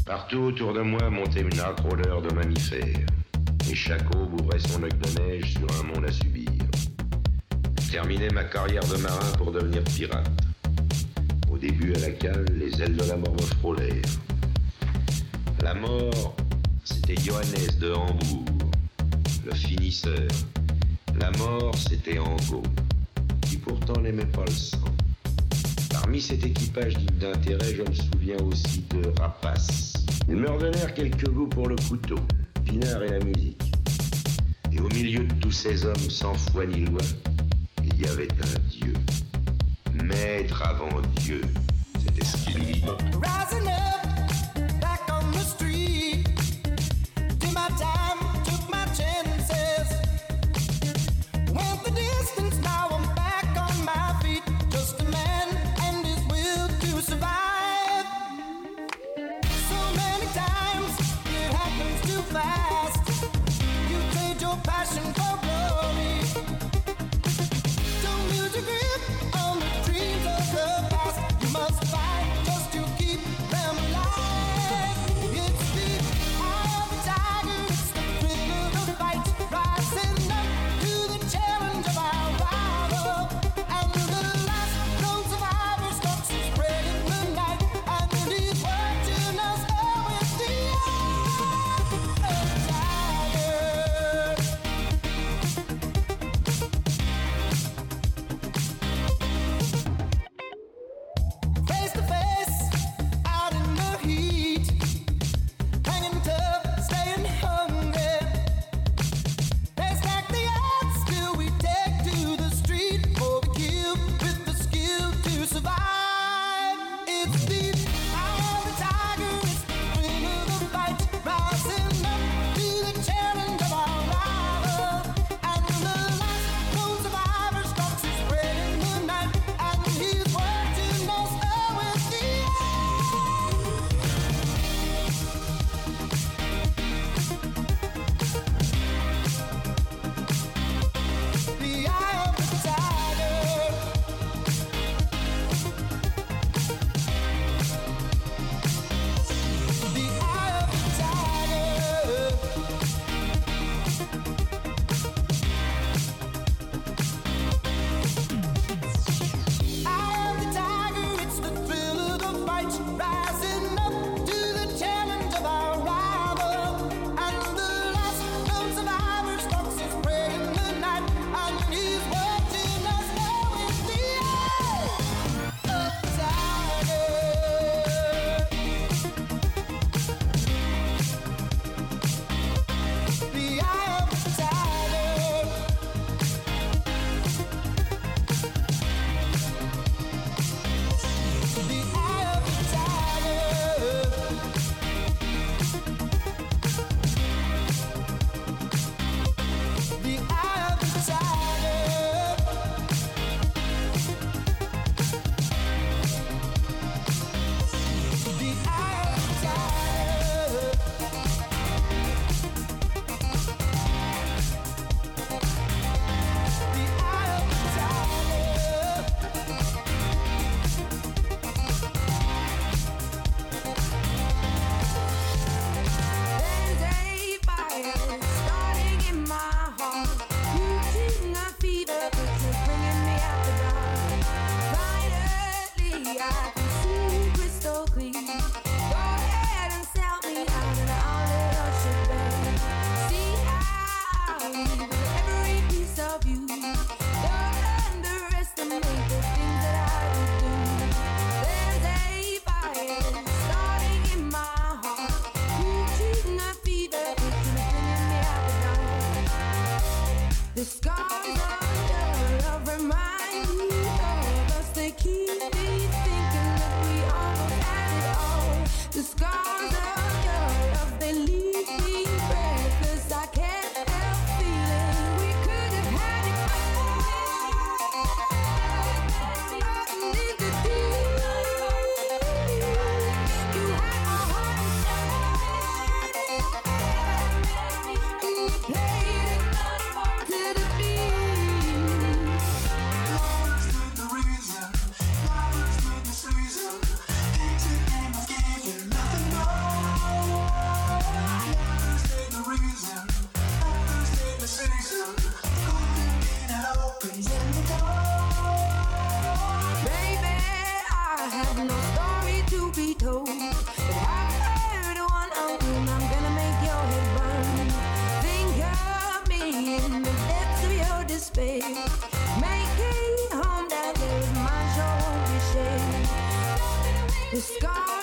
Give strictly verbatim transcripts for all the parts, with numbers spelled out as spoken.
Partout autour de moi montait une âcre odeur de mammifères. Et chaque aube ouvrait son œil de neige sur un monde à subir. Je terminais ma carrière de marin pour devenir pirate. Au début, à la cale, les ailes de la mort me frôlèrent. La mort, c'était Johannes de Hambourg, le finisseur. La mort, c'était Angot, qui pourtant n'aimait pas le sang. Parmi cet équipage digne d'intérêt, je me souviens aussi de Rapace. Ils me redonnèrent quelques goûts pour le couteau, Pinard et la musique. Et au milieu de tous ces hommes sans foi ni loi, il y avait un Dieu. Maître avant Dieu, c'était ce qu'il dit. Rising up, back on the street. Did my time, took my chances. Went the distance, now I'm back on my feet. Just a man and his will to survive. So many times it happens too fast. You trade your passion for glory. Don't lose your grip on the dreams of the past. You must fight just to keep them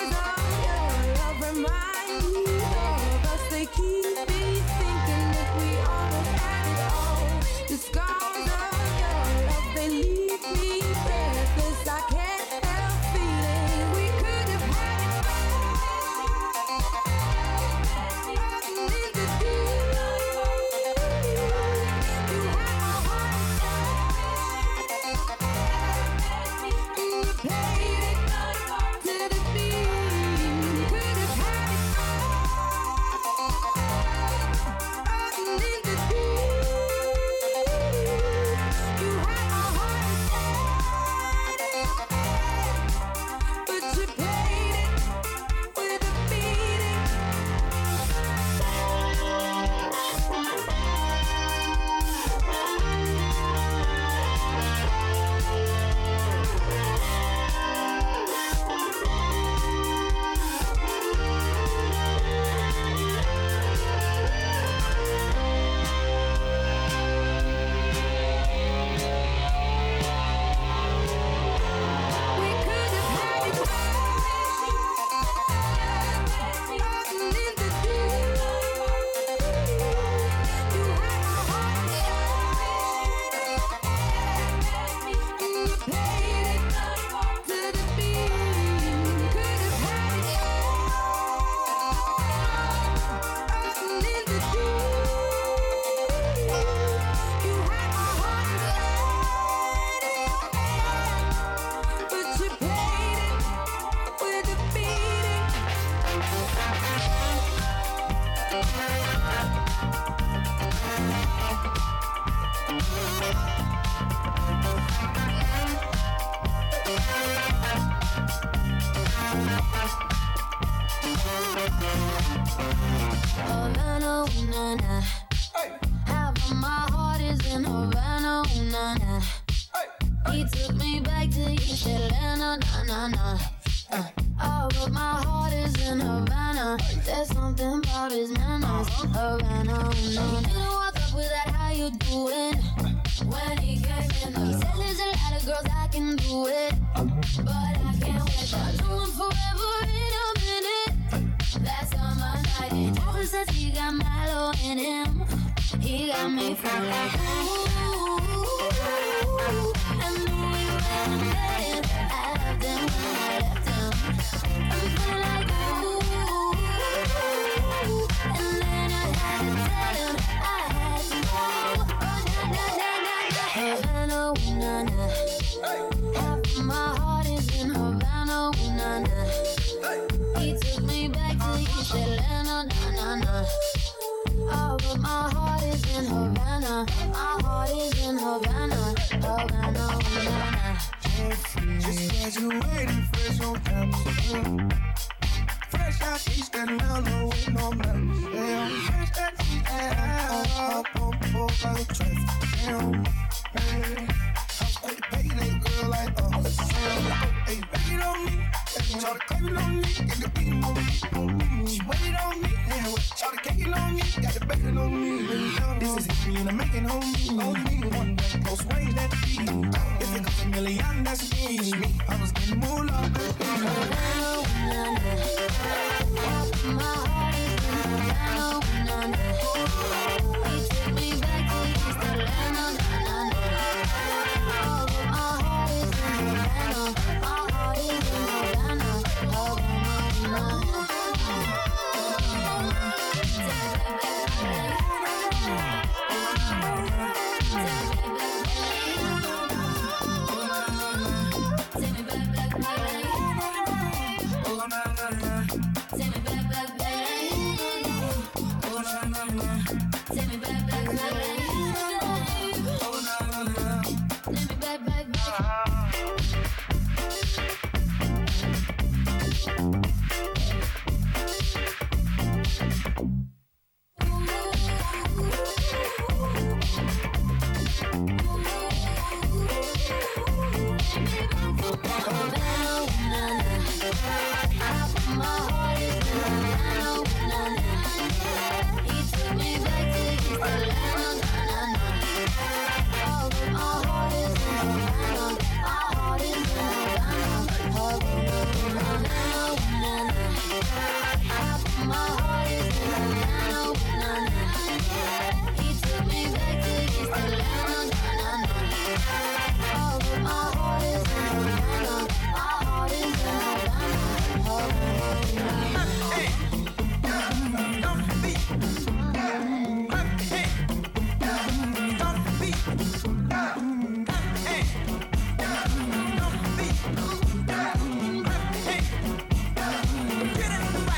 My heart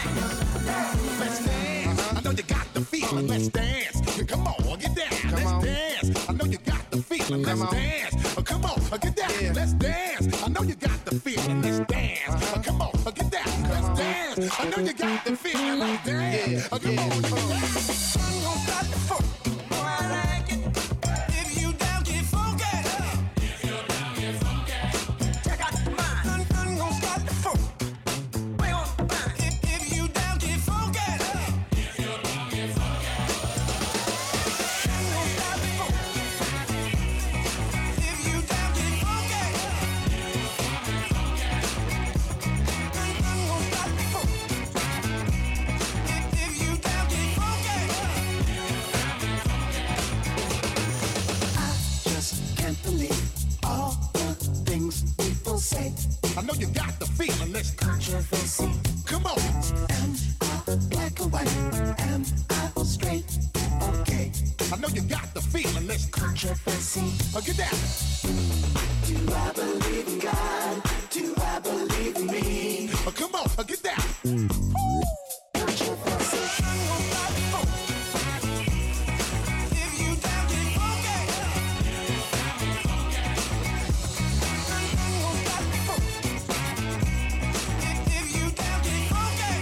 Let's dance. I know you got the feeling. Let's dance. Come on, get down. Let's dance. I know you got the feeling. Let's dance. Come on, get down. Let's dance. I know you got the feeling. Let's dance. Come on, get down. Let's dance. I know you got the feeling. Let's dance. Come on, get down. I'm gonna start the funk. Oh, I like it. If you down, get funky. If you down, get funky. Check out the mind. I'm, I'm gonna start the funk. Wait on the mind. If, if you down, get funky. If you down, get funky. I'm gonna start the funk. If you down, get funky. I'm, I'm gonna start the funk. If, if you down, get funky. Just can't believe all the things people say. I know you got the feeling. Let's Controversy. come on. Am I black or white? Am I straight or gay? I know you got the feeling. Let's Controversy. uh, get down. Do I believe in God? Do I believe in me? Uh, come on, uh, get down. Controversy. I'm gonna start the funk. If you down, get funky. I'm gonna start the funk. If, if you down, get funky.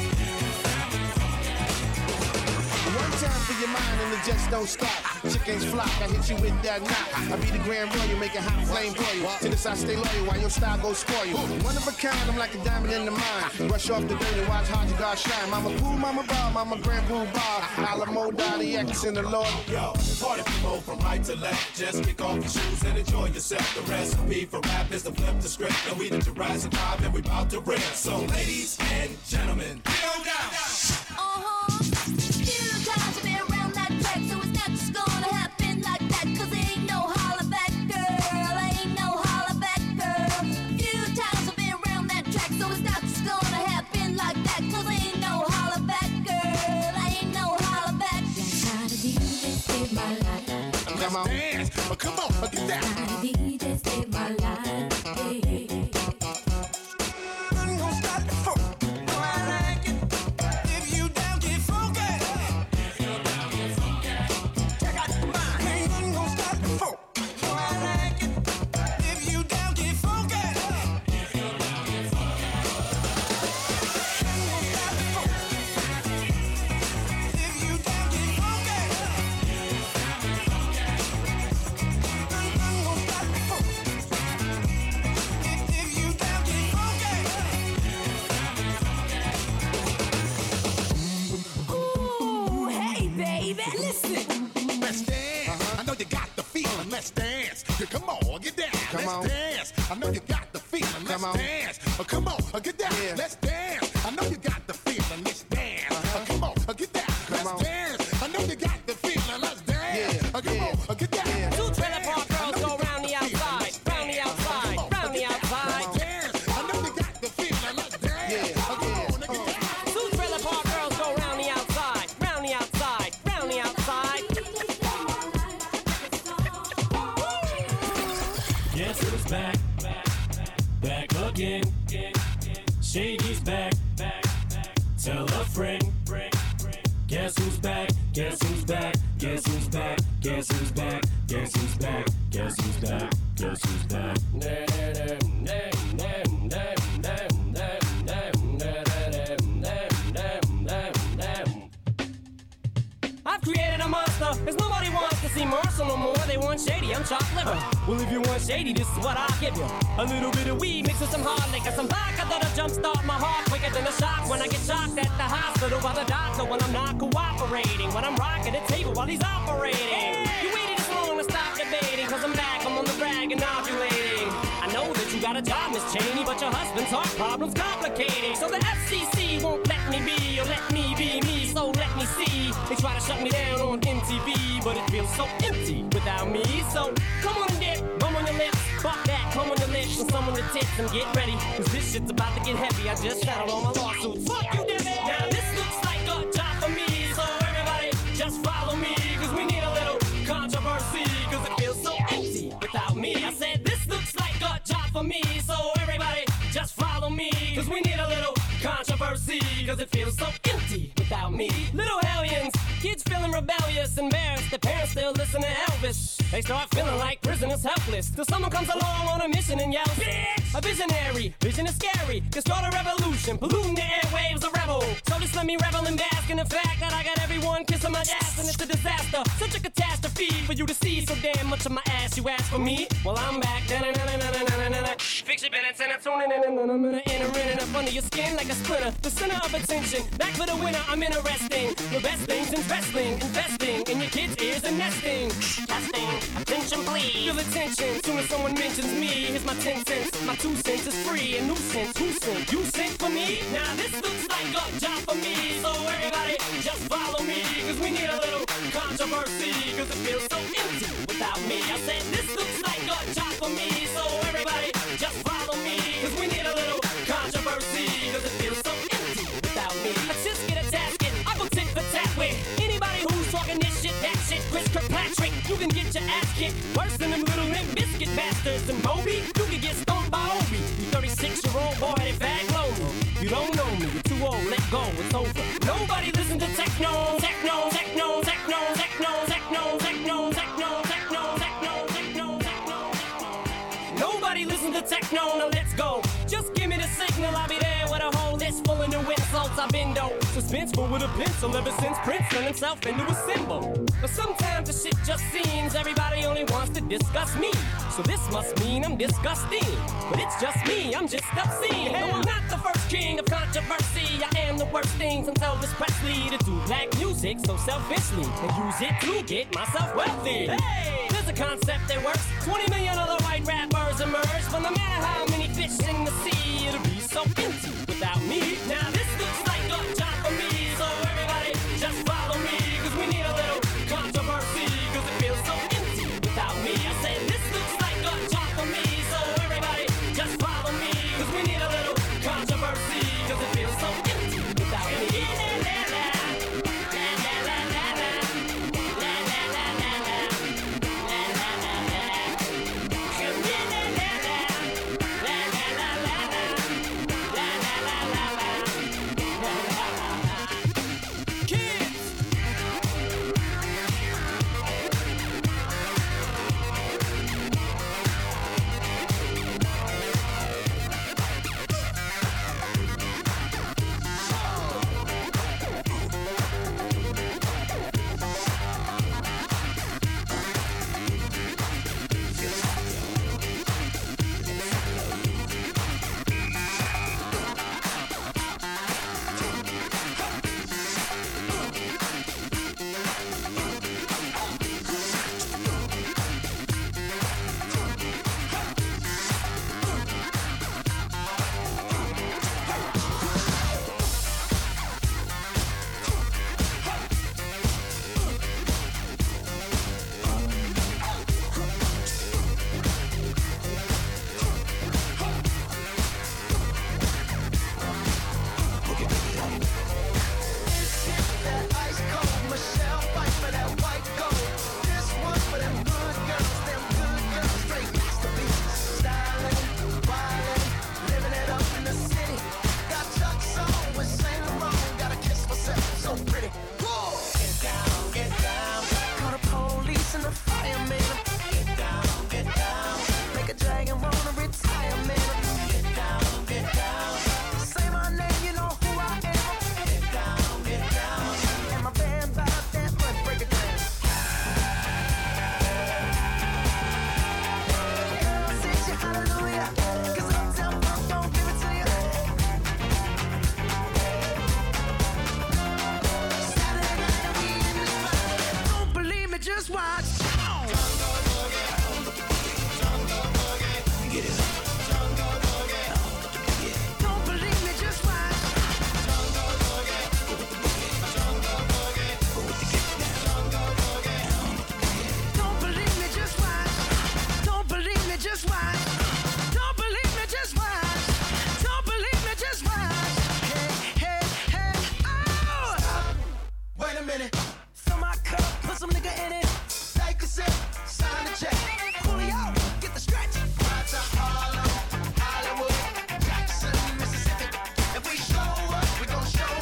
One time for your mind and it just don't stop. Chickens flock, I hit you with that knock. I be the grand royal, make a hot flame boil. To this I stay loyal while your style goes spoil. One of a kind, I'm like a diamond in the mine. Brush off the dirt and watch how you God shine. Mama Pooh, Mama Bob, Mama Grandpa Bob. Alamo, Donnie X in the Lord. Yo, party people from right to left. Just kick off your shoes and enjoy yourself. The recipe for rap is to flip the script. And we the Jurassic Five and we bout to rip. So ladies and gentlemen, go down. Uh-huh. Few times I've been around that track, so it's not just gonna happen like that. Cause there ain't no holler back, girl. Ain't no holler back, girl. Few times I've been around that track, so it's not just gonna happen like that. Cause there ain't no holler back, girl. Ain't no holler back. How the D J saved my life. Let's dance. Uh, come on, uh, get down. How the D J saved my life. Hey, hey, hey. I'm gonna start the funk. Oh, I like it. If you down, get funky. If you down, get funky. Check out the mind. Hey, I'm gonna start the funk. Oh, I like it. If you down, get funky. If you down, get funky. I'm gonna start the funk. If you down, get funky. I'm, I'm gonna start the funk. If, if you down, get funky. Ooh, hey, baby, listen. Let's dance. I know you got the feeling. Let's dance. Yeah, come on, get down. Come Let's on. dance. I know you got the feeling. Let's Come on. dance. Uh, come on, uh, get down. Yeah. Let's dance. I know you got the feeling. Let's dance. Uh, come on, uh, get down. Let's on. dance. I know you got the feeling. Let's dance. Yeah, Uh, come yeah, on, uh, get down. yeah. Two trailer park girls go round the outside, round the outside, round the outside. Let's dance. I know you got the feeling. Let's dance. Yeah, Uh, come yeah. on, uh, get down. Two trailer park girls go round the outside, round the outside, round the outside. Guess who's back? Back again. Shady's back. Tell a friend. Guess who's back? Guess who's back? Guess who's back? Guess who's back? Guess who's back? Guess who's back? Guess who's back? I've created a monster, cause nobody wants to see Marshall no more. They want Shady, I'm chopped liver. Well, if you want Shady, this is what I'll give you. A little bit of weed mixed with some hard liquor, some vodka that'll jumpstart my heart quicker than a shock when I get shocked at the hospital by the doctor when I'm not cooperating, when I'm rocking the table while he's operating. You waited this long to stop debating, cause I'm back, I'm on the rag and ovulating. I know that you got a job, Miss Cheney, but your husband's heart problem's complicating. So the F C C won't let me be, or let me be me, so let me see. They try to shut me down on M T V, but it feels so empty without me. So come on, dip, bum on your lips, fuck that, come on your lips, and some on your tits, and get ready, cause this shit's about to get heavy. I just settled all my lawsuits. Fuck you, Debbie. Now this looks like a job for me, so everybody just follow me, cause we need a little controversy, cause it feels so empty without me. I said this looks like a job for me, so everybody just follow me, cause we need a little controversy, cause it feels so empty without me. Little hellions, kids feeling rebellious, embarrassed. Their parents still listen to Elvis. They start feeling like prisoners helpless till someone comes along on a mission and yells, bitch! A visionary, vision is scary, can start a revolution, polluting the airwaves, a rebel. So just let me revel and bask in the fact that I got everyone kissing my ass, and it's a disaster, such a catastrophe for you to see so damn much of my ass. You ask for me? Well, I'm back. Fix your minutes and I'm tuning in and entering up under your skin like a splinter. The center of attention, back for the winner. I'm interesting. The best things in wrestling, investing in your kids' ears and nesting. Testing, attention please. Feel the tension soon as someone mentions me. Here's my ten cents, my two cents is free. A nuisance, who sent? You sent for me? Now this looks like a job for me. So everybody, just follow me, cause we need a little controversy, cause it feels so empty without me. I said this looks like a job for me. So everybody, just follow me, cause we need a little controversy, cause it feels so empty without me. Let's just get a tasket, I go tit for tat with anybody who's talking this shit, that shit. Chris Kirkpatrick, you can get your ass kicked worse than them little Limp Bizkit bastards. And Moby, you can get stoned by Obi. You thirty-six year old boy headed fag loner. You don't know me, you're too old, let go, it's over. Nobody listen to techno, techno, techno, techno, techno, techno, techno, techno, techno, techno, techno, techno. Nobody listen to techno, now let's go. Just give me the signal, I'll be there with a whole list full of new insults. I've been though suspenseful with a pencil ever since Prince turned himself into a symbol. But sometimes the shit just seems everybody only wants to discuss me. So this must mean I'm disgusting. But it's just me, I'm just obscene. No, I'm not the first king of controversy. I am the worst thing since Elvis Presley to do black music so selfishly and use it to get myself wealthy. Hey, there's a concept that works. twenty million other white rappers emerge, but no matter how many fish in the sea, it'll be so empty without me. Now this looks like a job for me, so everybody just follow me, cause we need a little controversy, cause it feels so empty without me. I said this looks like a job for me, so everybody just follow me, cause we need a little controversy, cause it feels so empty without me. Show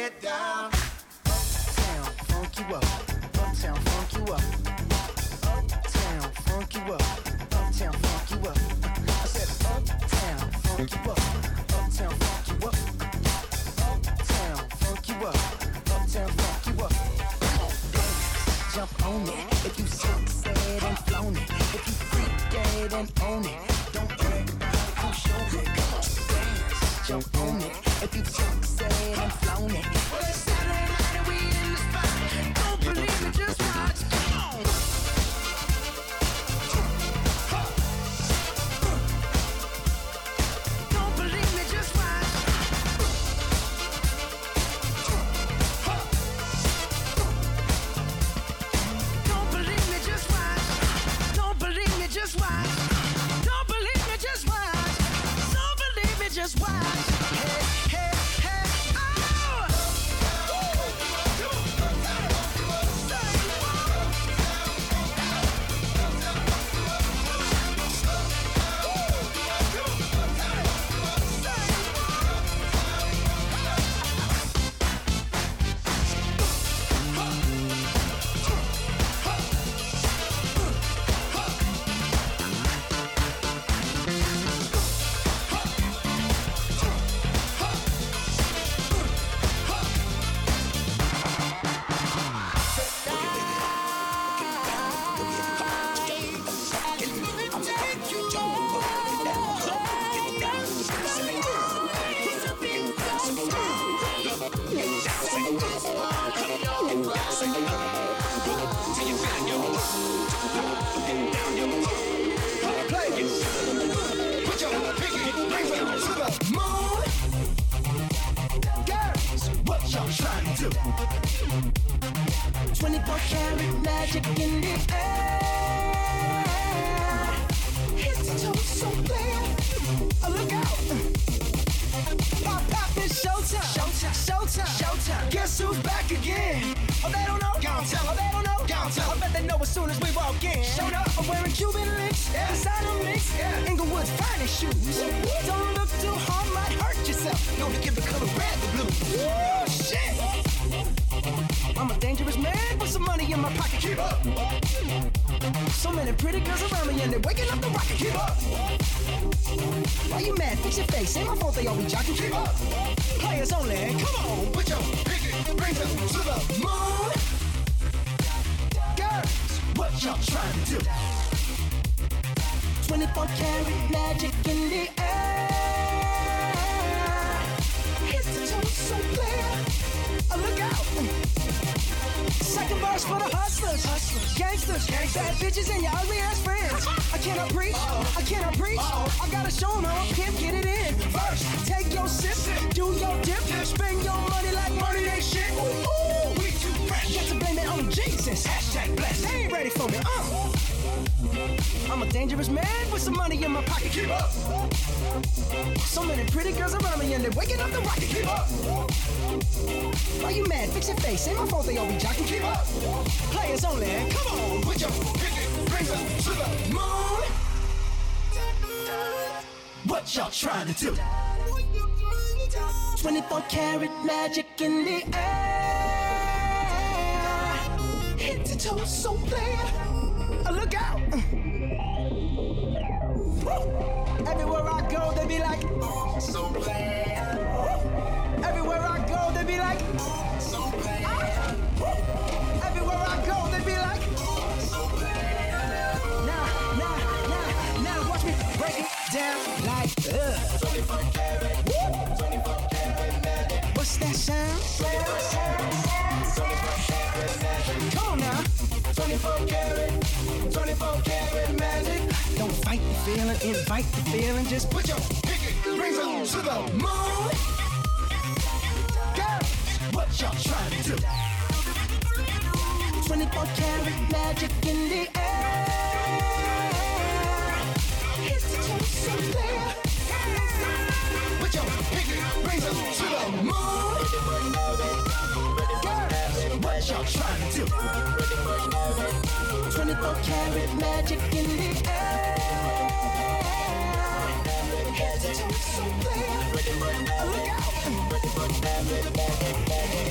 get down. Uptown, funk you up. Uptown, funk you up. Uptown, funk you up. Uptown, funk you up. I said uptown, funk you up. Uptown, funk you up. Uptown, funk you up. Uptown, funk you up. Come on, dance, jump on it. If you sunset and flown it. If you freak dead and own it. Don't brag about it, come show it. Come on, dance, jump on it. If you sunset and flown it. Well, it's Saturday night and we in the spot. Don't believe me, just watch. Come on. Don't believe me, just watch. Don't believe me, just watch. Don't believe me, just watch. Don't believe me, just watch. Don't believe me, just watch. Hey, hey, hey, oh! twenty-four karat magic in the air. Hit the toe so clear. Oh, look out. Pop, pop, it's showtime. Showtime. Showtime. Showtime. Guess who's back again? Oh, they don't know. Gone tell. Oh, they don't know. Gone tell. I bet they know as soon as we walk in. Showed up. I'm wearing Cuban links. Yeah. Designer mix. Yeah. Inglewood's finest shoes. Don't look too hard, might hurt yourself. Known to give the color red the blue. Oh, shit. I'm a dangerous man with some money in my pocket. Keep up. So many pretty girls around me and they're waking up the rocket. Keep up. Why you mad? Fix your face. Ain't my fault they all be jocking. Keep up. Players only. Come on, put your pinky rings up to the moon. Girls, what y'all trying to do? twenty-four karat magic in the air. Hit the toe so clear. Oh, look out. Second verse for the hustlers, hustlers, gangsters, gangsters, bad bitches and your ugly ass friends. I cannot preach, I cannot preach. I gotta show 'em how a pimp get it in. First, take your sip, do your dip, spend your money like money ain't shit. Ooh, ooh, we too fresh. Got to blame it on Jesus. Hashtag blessed. They ain't ready for me. Uh. I'm a dangerous man with some money in my pocket. Keep up. So many pretty girls around me and they're waking up the rocket. Keep up. Why you mad? Fix your face. Ain't my fault they all be jocking. Keep up. Players only. Come on, put your pinky rings up to the moon. What y'all trying to do? twenty-four karat magic in the air. Hit the toe so clear. Oh, look out. Everywhere I go, they be like, so bad. Everywhere I go, they be like, so bad. Everywhere I go, they be like, so bad. Now, now, now, now, watch me break it down like, ugh. twenty-four karat, twenty-four karat magic. What's that sound? twenty-four karat magic. Come on now. twenty-four karat, twenty-four karat magic. Don't fight the feeling, invite the feeling. Just put your pinky rings up to the moon. Girls, what y'all trying to do? twenty-four karat magic in the air. Hit the toe so clear. Put your pinky rings up to the moon. Girls, what y'all trying to do? twenty-four karat magic in the air. Here's a toe so clear. Look out.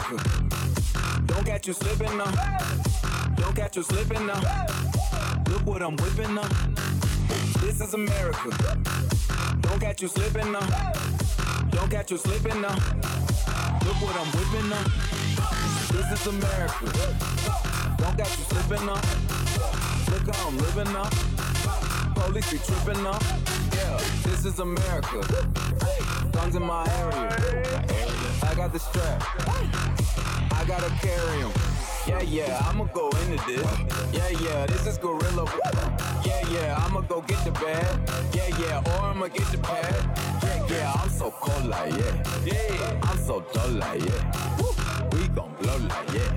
America. Don't catch you slipping now. Don't catch you slipping now. Look what I'm whipping now. This is America. Don't catch you slipping now. Don't catch you slipping now. Look what I'm whipping now. This is America. Don't catch you slipping now. Look how I'm living now. Police be tripping now. Yeah, this is America. Guns in my area. I got the strap. I gotta carry him. Yeah, yeah, I'ma go into this. Yeah, yeah, this is gorilla. Yeah, yeah, I'ma go get the bag. Yeah, yeah, or I'ma get the pad. Yeah, yeah, I'm so cold like yeah. Yeah, I'm so dull like yeah. We gon' blow like yeah.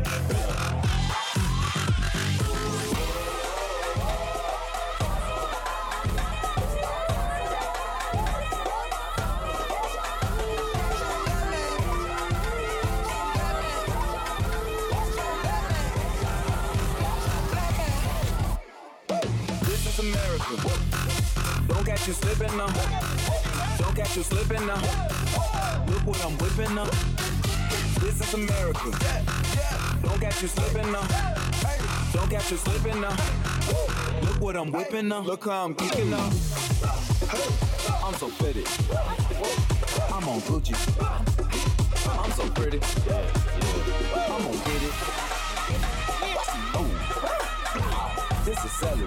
America. Don't catch you slipping now. Don't catch you slipping now. Look what I'm whipping now. This is America. Don't catch you slipping now. Don't catch you slipping now. Look what I'm whipping now. Look how I'm kicking now. I'm so pretty. I'm on Gucci. I'm so pretty. I'm gonna get it. Oh, this is celery.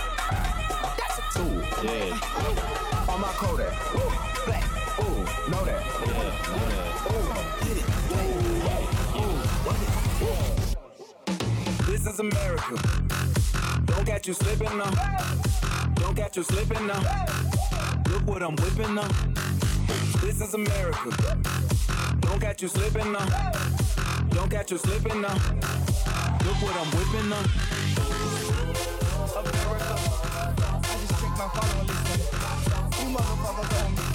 Ooh, yeah. On my Kodak. Ooh, black. Ooh, know that. Yeah, yeah. Ooh, get it. Ooh, ooh, ooh. This is America. Don't catch you slipping now. Don't catch you slipping now. Look what I'm whipping now. This is America. Don't catch you slipping now. Don't catch you slipping now. Look what I'm whipping now. America. My follow and listen. You motherfuckers on me.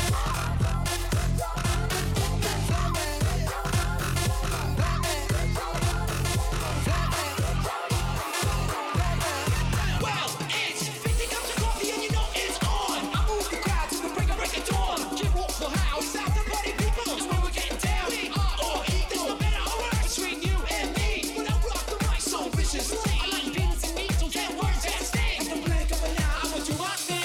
Well, it's fifty cups of coffee and you know it's on. I move the crowd to the break of break of dawn. Get walk for house, out the party people. It's where we're getting down. We are all eat. There's no better alright between you and me. When I rock the mic so viciously, I like beats and beats, don't get words that sting. At the blink of an eye, I want you on me.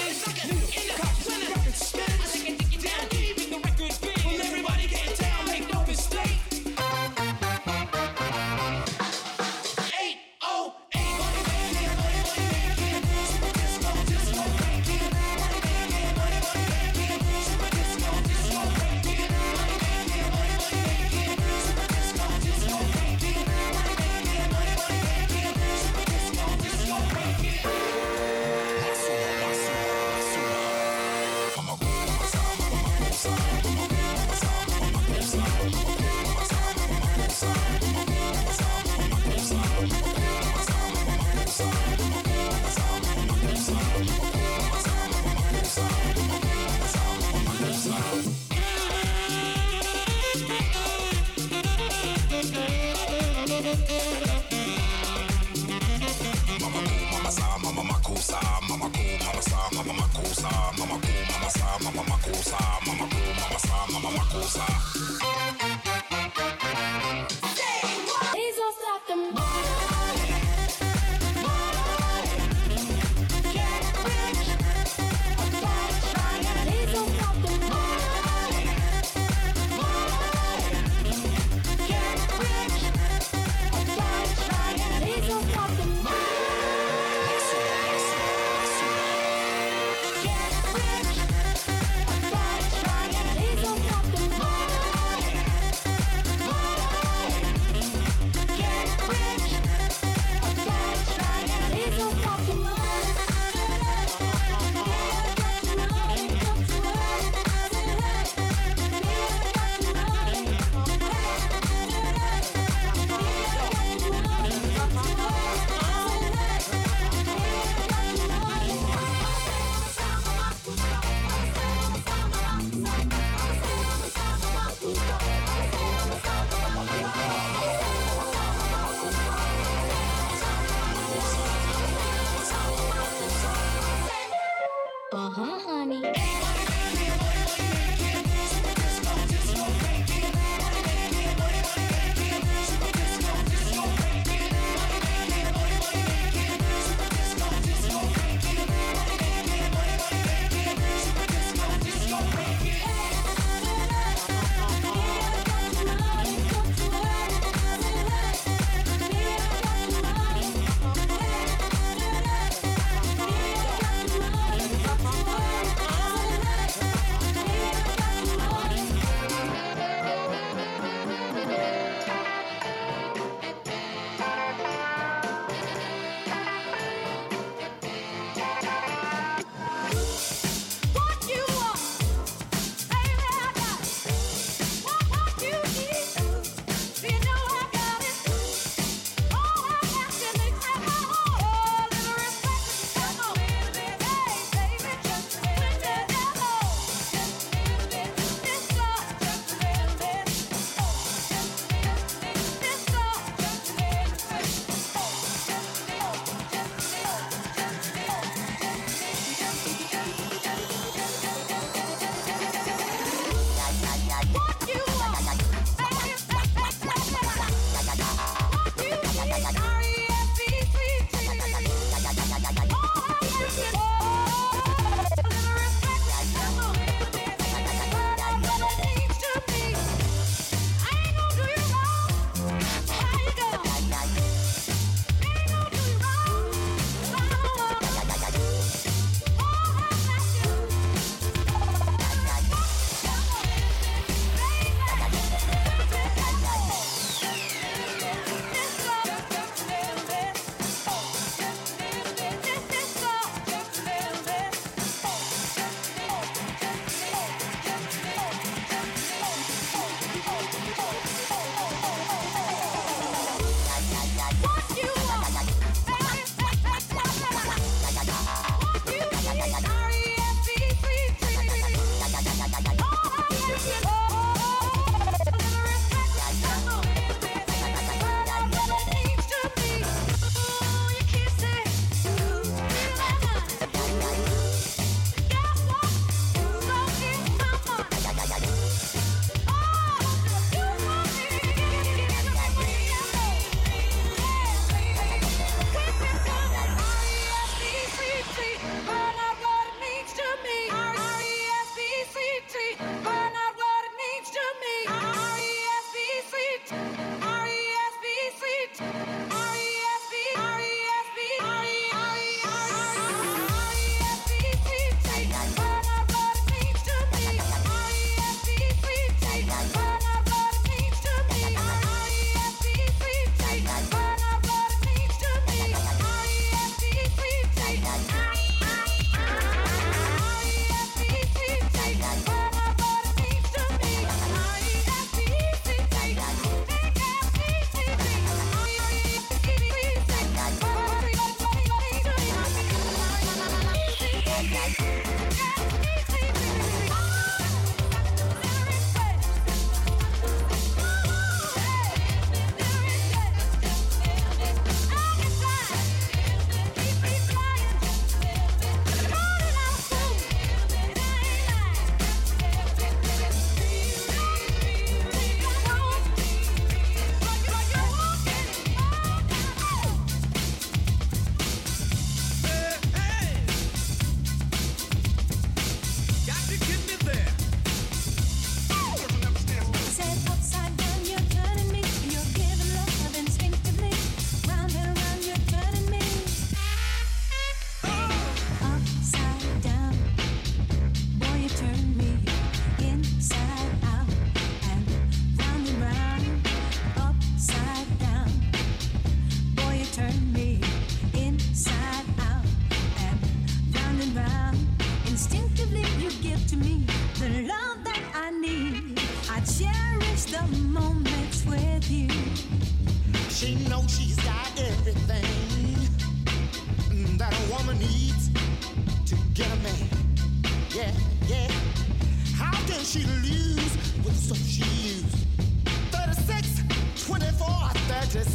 Get rich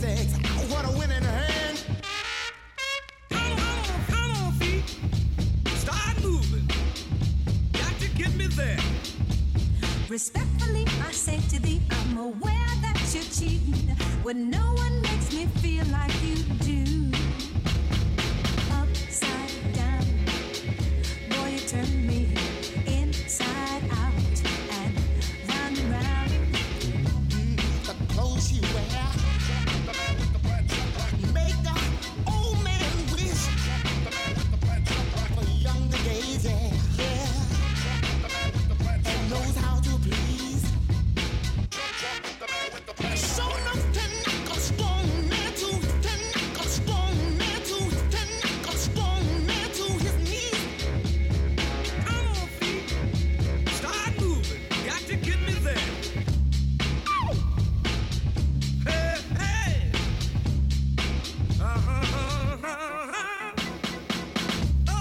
thirty-six. What a win in the hand. Come on, come on, feet. Start moving. Got to get me there. Respectfully, I say to thee, I'm aware that you're cheating when no one makes me feel like you do. Upside down, boy, you turn me inside out and round and round. Mm, the clothes you wear make the old man wish for younger days, yeah, yeah. And knows how to please. So enough to knock a strong man to, to knock a strong man to, to knock a strong man to his knees. Come on, feet. Start moving. Got to get me there. Hey, hey. Uh-huh. Oh.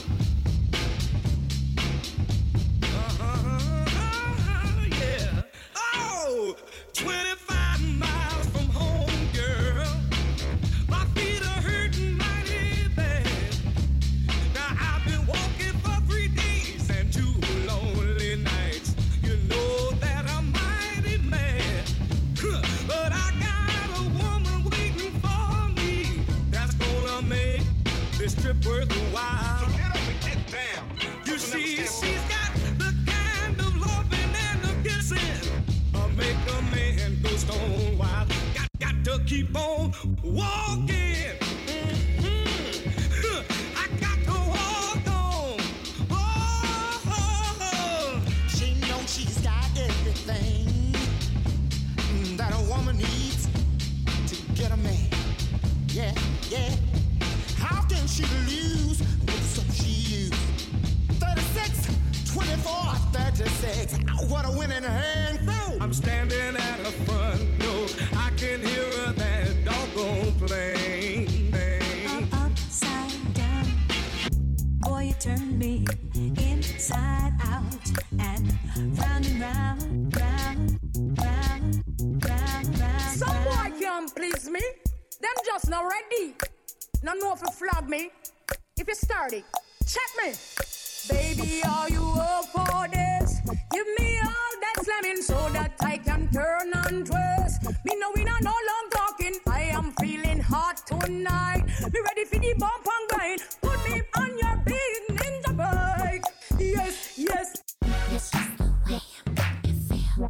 Uh-huh. Yeah. Oh. twenty-five miles from home, girl. My feet are hurting mighty bad. Now I've been walking for three days and two lonely nights. You know that I'm mighty mad. Huh, but I got a woman waiting for me that's gonna make this trip worth a while. So get up and get down. You see, she's got the kind of loving and the kissing uh, make a man go stone wild. Got, got to keep on walking. Mhm. Huh, I got to walk on. Oh, oh, oh. She knows she's got everything that a woman needs to get a man. Yeah, yeah. How can she lose with some she used? thirty-six, twenty-four, thirty-six. What a win in her hand. I'm standing at her front door. I can hear her that doggone plane. Up, upside down, boy, you turn me inside out and round and round, round, round, round, round. Some boy can't please me. Them just not ready. No know if you flog me. If you start it, check me. Baby, are you up for this? Give me all that slamming so that I can turn and twist. Me know we not no long talking. I am feeling hot tonight. Be ready for the bump and grind. Put me on your big ninja bike. Yes, yes. This is the way I make you feel.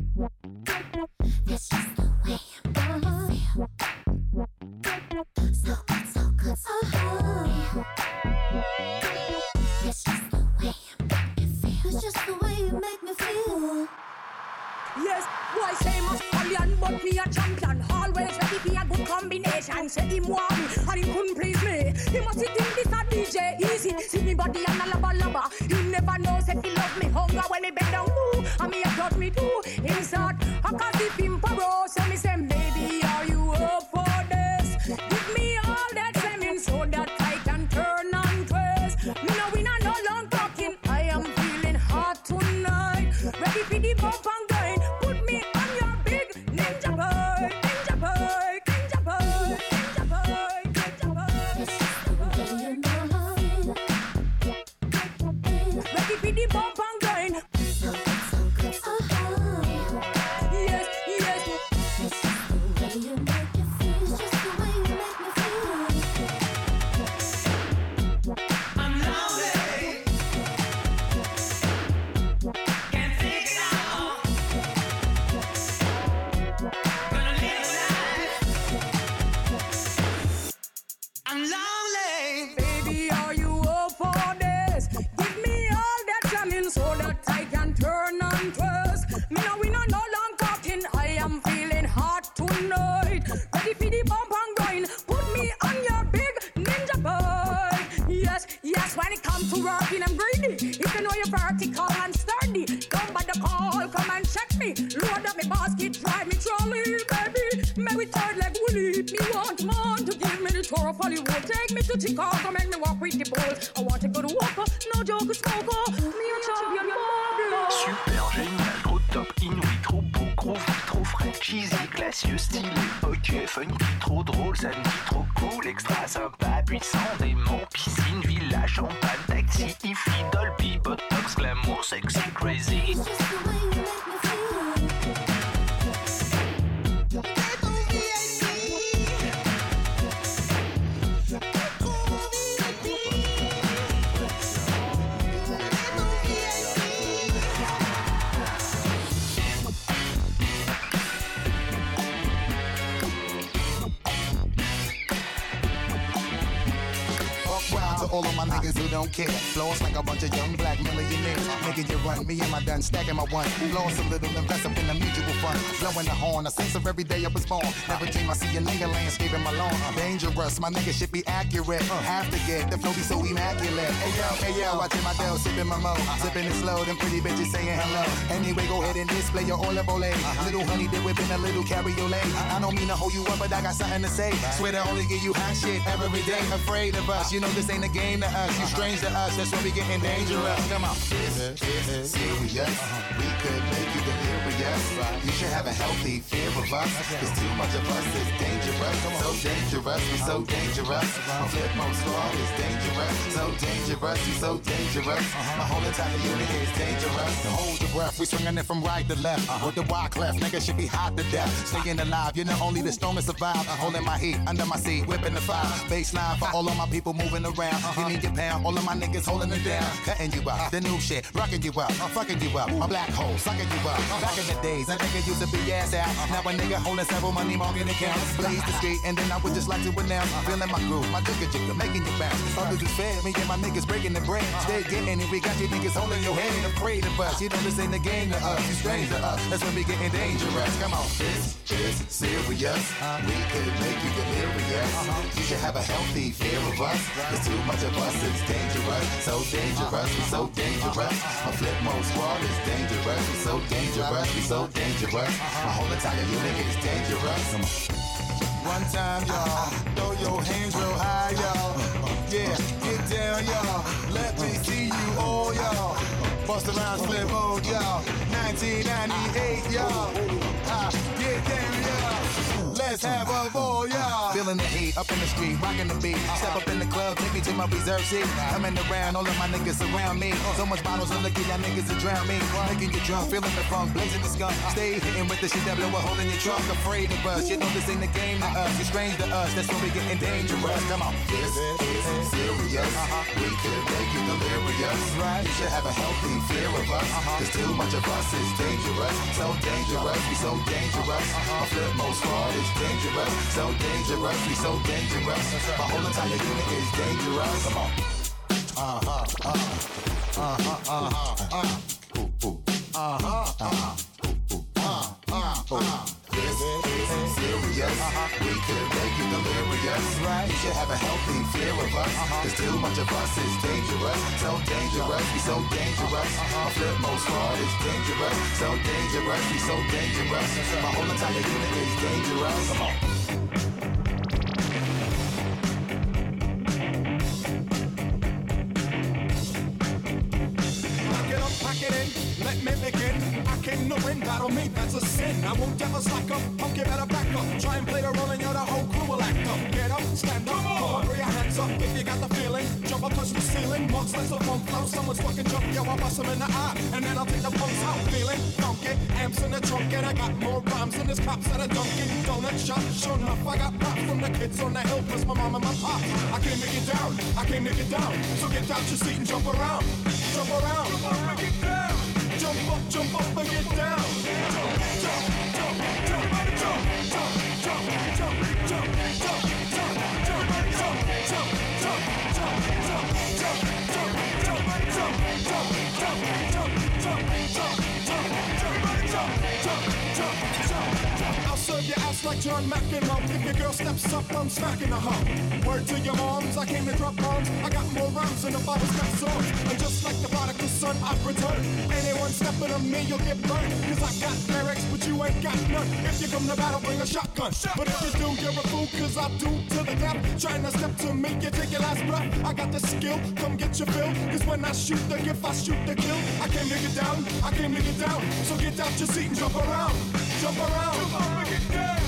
This is the way I make you feel. So good, so good, so good. This is the way I make you feel. It's just the way you make me feel. Yes, boy say must Italian, but me a champion. Always ready for a good combination. Say him want me, and he couldn't please me. He must think this a D J easy. See me body and a laba laba. He never knows if he love me hunger when he bend down. Ooh, and me a touch me too. Inside, I can't see him paro. So me say, baby, are you up for this? Give me all that semen so that I can turn and twist. Me know we not no long talking. I am feeling hot tonight. Ready for the bump and grind. Put me on your big ninja bike, ninja bike, ninja bike, ninja bike, ninja bike. This is the way you know. Ready for the bump and grind. So good, so good, so good. Yes, yes. This is the way you make you feel. It's just the way you make me feel. I'm lonely. Can't figure it out. Gonna live life. I'm lonely. Baby, are you up for this? Give me all that jamming so that I can turn and twist. Me know we not no long talking. I am feeling hot tonight. Ready for the bump and grind. Put me on your big ninja bike. Yes, yes, when it comes to working, I'm greedy. If you know you're vertical and sturdy, come by the call, come and check me. Load up my basket, drive me trolley, baby. Maybe third leg woolly. Me want man to give me the tour of Hollywood. Take me to Chicago, make me walk with the bulls. I want to go to Walker, no joke, smoker. Me a champion, Marble. Super génial, trop top, inouï, trop beau, gros, trop frais, cheesy, clair. audacieux, stylé, ok, funky, trop drôle, samedi, trop cool, extra sympa, puissant, démon, piscine, villa, champagne, taxi, Ify, Dolby, Botox, glamour, sexy, crazy. All of my niggas who don't care. Flows like a bunch of young black millionaires. Making you run, me and my done stacking my one. Lost a little, invest up in the mutual fund. Blowing the horn, a sense of every day I was born. Never dream I see a nigga landscaping my lawn. Dangerous, my nigga should be accurate. Have to get the flow be so immaculate. Hey yo, hey yo, watching my dough, sipping my mo. Sipping it slow, them pretty bitches saying hello. Anyway, go ahead and display your olive ole. Little honey dip whipping a little cabriolet. I don't mean to hold you up, but I got something to say. Swear to only give you hot shit every day. Afraid of us, you know this ain't a game to us. You strange to us, that's when we getting dangerous. Come on. This is serious. We could make you delirious. You should have a healthy fear of us. Cause too much of us is dangerous. So dangerous, we so dangerous. My flip mode squad is dangerous. So dangerous, you so dangerous. My whole entire unit is dangerous. Hold the breath, we swinging it from right to left. With the wide cleft, nigga should be hot to death. Staying alive, you know only the strongest survive. Holding my heat under my seat, whipping the fire. Baseline for all of my people moving around. You need your pound, all of my niggas holding it down. Cutting you up, the new shit, rocking you up, fucking you up. My black hole, sucking you up. Back in the days, a nigga used to be ass out. Now a nigga holding several money market accounts. Blaze the street, and then I would just like to announce. Feeling my groove, my jigger jigger, making you bounce. Others is fed, me and my niggas breaking the bread. Stay getting it, we got you niggas holding your head. Afraid of us, you know this ain't a game to us. You strange to us, that's when we getting dangerous. Come on, this is serious. We could make you delirious. You should have a healthy fear of us. Cause too much of us is dangerous. So dangerous, we so dangerous. My flip mode squad is dangerous. We so dangerous, we so dangerous. My whole entire unit is dangerous. Come on. One time, y'all, throw your hands real high, y'all. Yeah, get down, y'all. Let me see you all, y'all. Bust around flip mode, y'all. nineteen ninety-eight, y'all. Ah, get down, y'all. Let's have a ball, y'all. Feeling the heat, up in the street, rocking the beat. Step up in the club, take me to my reserve seat. Coming around, all of my niggas surround me. So much bottles of liquor, y'all niggas to drown me. Making you drunk, feeling the funk, blazing the skunk. Stay hitting with the shit that blow a hole in your trunk. Afraid of us, you know this ain't a game to us. You're strange to us, that's when we getting dangerous. Come on. This is serious. We could make you delirious. You should have a healthy fear of us. Cause too much of us is dangerous. So dangerous, we so dangerous. My flip mode squad is dangerous. So dangerous, we so dangerous. My whole entire unit is dangerous. Come on. Uh-huh, uh-huh, uh-huh, uh-huh, uh-huh, uh-huh, uh-huh, uh-huh, uh-huh. This is serious. We could make you delirious. You should have a healthy fear of us. Cause too much of us is dangerous. So dangerous, we so dangerous. My flip mode squad is dangerous. So dangerous, we so dangerous. My whole entire unit is dangerous. Come on. Pack it in, let me begin. I came to win, battle me, that's a sin. I won't ever slack up, punk you better back up. Try and play the role and you're the whole crew will act up. Get up, stand up, come on, throw your hands up if you got the feeling. Jump up, touch the ceiling, monsters of funk flow. Someone's fucking jump, yo, I'll bust them in the eye. And then I'll take the pulse out, feeling funky. Amps in the trunk and I got more rhymes than this cops at a Dunkin' Donut shop. Sure enough, I got props from the kids on the hill, plus my mom and my pop. I came to get down, I came to get down. So get out your seat and jump around, jump around, jump up and get down. Jump up, jump up and get down. Jump, jump, jump, jump, jump, jump, jump, jump, jump, jump, jump, jump, jump, jump, jump, jump, jump, jump, jump, jump, I'll serve your ass like John McEnroe. If your girl steps up, I'm smacking her home. Word to your moms, I came to drop bombs. I got more rhymes than the Bible's got songs. And just like the prodigal son, I've returned. Anyone stepping on me, you'll get burned. Cause I got lyrics, but you ain't got none. If you come to battle, bring a shotgun. But if you do, you're a fool, cause I do to the death. Trying to step to me, you take your last breath. I got the skill, come get your fill. Cause when I shoot the gift, I shoot the kill. I came to get down, I came to get down. So get out your seat and jump around. Jump around. Jump up and get down.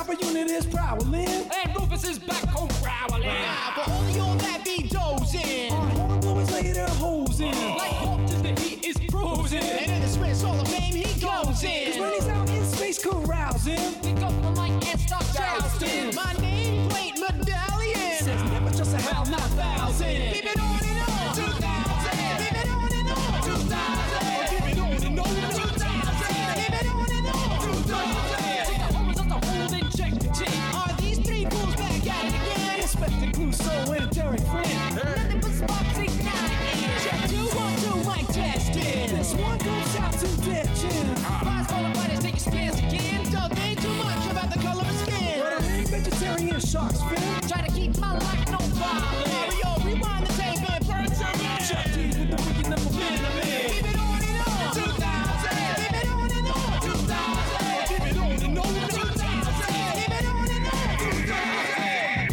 Grasshopper unit is prowling. And Rufus is back home growling. Now, for all of y'all that be dozing. Our hornblowers lay their holes in. Like Hawk to the heat is frozen. And in the Swiss Hall of Fame he goes in. Cause when he's out in space carousing, pick up the mic and start jousting. My nameplate medallion says never just a hell, not a thousand. Keep it on and on. two thousand. Keep it on and on. two thousand. Keep it on and on. two thousand. Keep it on and on. two thousand. Take the horns of the whole injected chick. Are these three fools back at it again? Inspector Clouseau and Derek Flynn. Nothing but sparks igniting. Check two, one, two, mic testing. This one goes out to Dead Jim. Rise for the fighters, take your stance again. Don't think too much about the color of skin. But I ain't vegetarian sharks fin. Try to keep my life no problem. Mario, rewind the tape and burn some in. Chuck D with the wicked number Venom. Keep it on and on. two thousand. Keep it on and on. two thousand. Keep it on and on. two thousand. Keep it on and on. two thousand.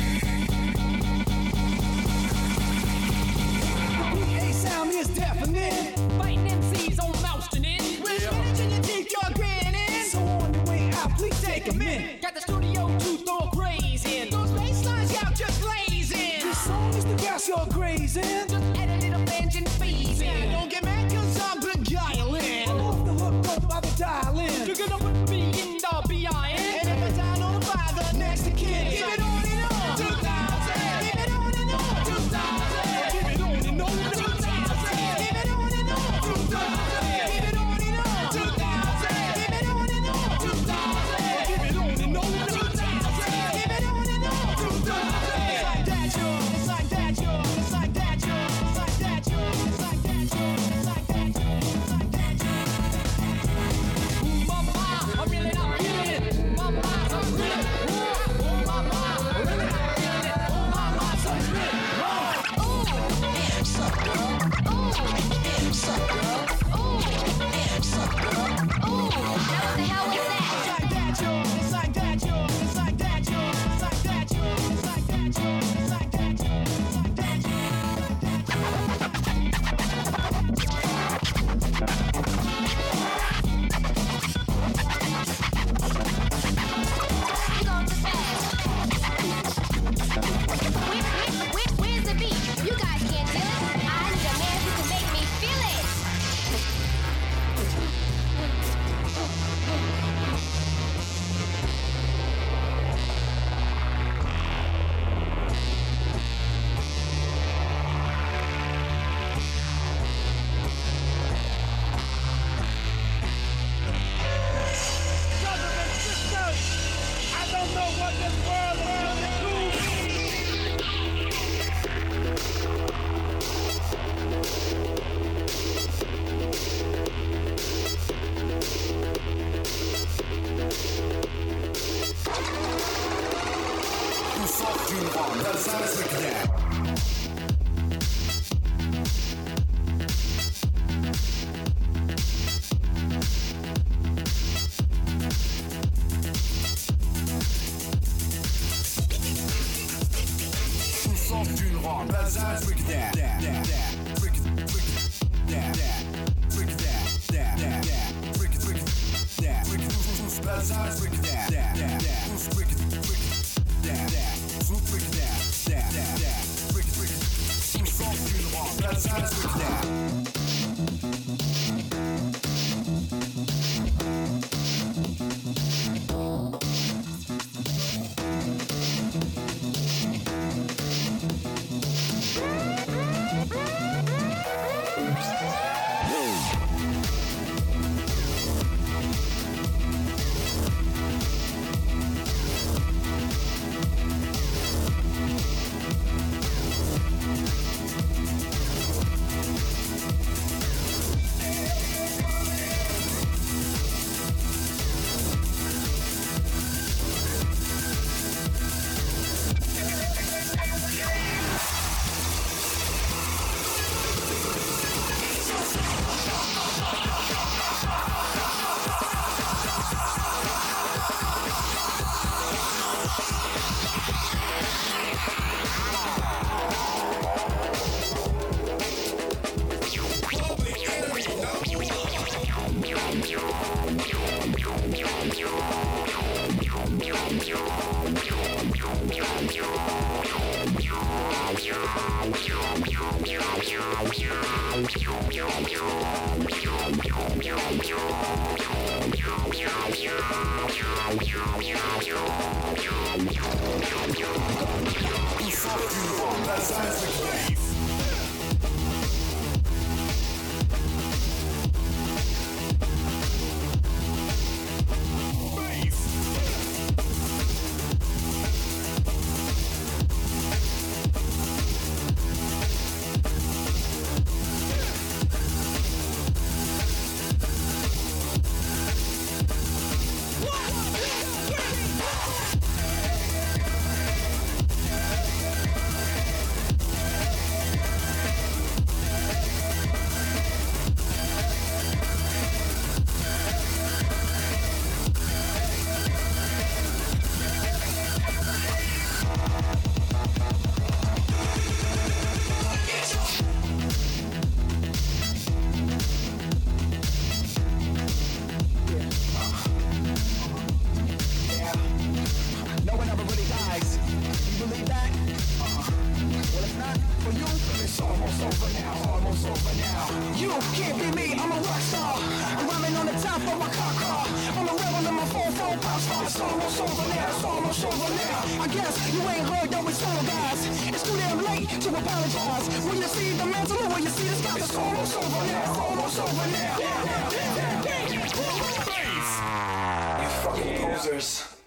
The P A sound is deafening. Fighting M Cs on Mouston in. With spinach in your teeth, you're grinning. So on your way out, please take a minute. Got the studio to throw praise in. Those bass lines out just blazing. This song is the gas you're grazing. Just add a little engine phase in. Don't get mad cause I'm beguiling. I'm off the hook, don't bother dialing. You're gonna whip me in the B I N. And if it's down on the fire, the next to kid. Keep it on and on. two thousand. Keep it on and on. two thousand. Keep it on and on. two thousand. Keep it on and on. two thousand. Keep it on and on. two thousand. Keep it on and on. two thousand. Keep it on and on. two thousand. Keep it on and on. two thousand. It's like that, yo. It's like that, yo. It's like that, yo. It's like that, yo. It's like that, yo. It's like that, yo. It's like that, yo. Ooh, mama, I'm really not feeling it. Ooh, mama, I'm really. Ooh, ooh, mama, I'm really not feeling it. Ooh, mama, I'm really. Ooh, damn, suck girl. Ooh, damn, suck girl. Ooh, damn, suck girl. Ooh, now what the hell was that? It's like that, yo. It's like that, yo. It's like that, yo. It's like that, yo. It's like that, yo. It's like that, yo. It's like that, yo. You going too fast. Where, where, where, where's the beat? You guys can't feel it. I need a man who can make me feel it. Brothers and sisters, I don't know what this world is gonna do. Nous sommes d'une bande, that's how it's like that. Nous sommes d'une ronde, that's how it's like that. That, that, that, freak it, freak it, that, that, freak it, that, that, that, that, freak it, freak it, that, freak it, that's how it's like that. That, that, that, freak it, freak it, that, that, freak it, that, that, that, that, freak it, freak it. Nous sommes d'une ronde, that's how it's like that. You can't be me, I'm a rock star. I'm rhyming on the top of my car car. I'm a rebel in my four four pop star. It's almost over now, it's almost over now. I guess you ain't heard that we song, guys. It's too damn late to apologize. When you see the mantle or when you see the sky, it's almost over now, it's almost over now. You fucking posers.